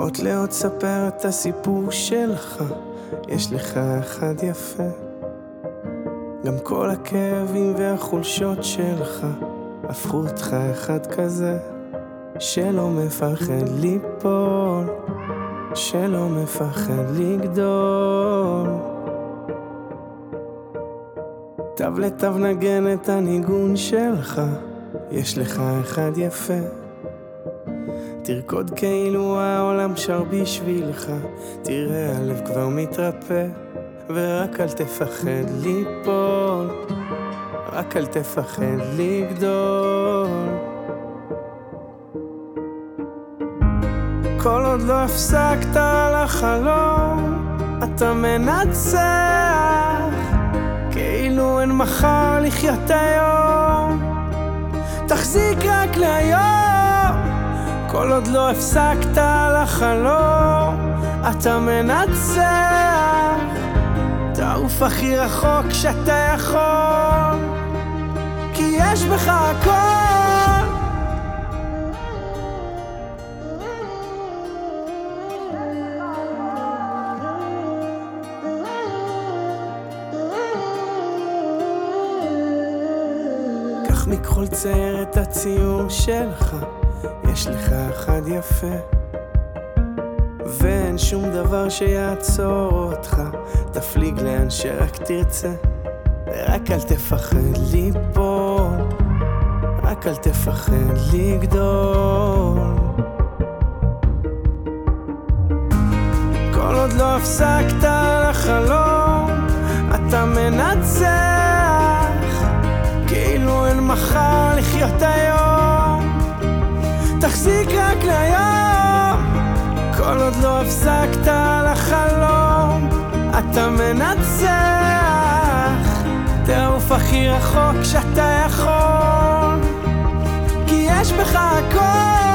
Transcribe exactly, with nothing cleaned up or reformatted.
עוד לאות ספר את הסיפור שלך, יש לך אחד יפה. גם כל הכאבים והחולשות שלך הפכו אותך אחד כזה, שלא מפחד ליפול, שלא מפחד לגדול. תו לתו נגן את הניגון שלך, יש לך אחד יפה. תרקוד כאילו העולם שר בשבילך, תראה הלב כבר מתרפא. ורק אל תפחד ליפול, רק אל תפחד לגדול. כל עוד לא הפסקת על החלום, אתה מנצח, כאילו אין מחר לחיות היום. תחזיק רק להיום, כל עוד לא הפסקת על החלום, אתה מנצח. תעוף הכי רחוק שאתה יכול, כי יש בך הכל. קח מכחול צייר את הציור שלך, יש לך אחד יפה. ואין שום דבר שיעצור אותך, תפליג לאן שרק תרצה. רק אל תפחד ליפול, רק אל תפחד לגדול. כל עוד לא הפסקת על החלום, אתה מנצח, כאילו אין מחר לחיות היום. תחזיק רק להיום, כל עוד לא הפסקת על החלום, אתה מנצח. תעוף הכי רחוק שאתה יכול, כי יש בך הכל.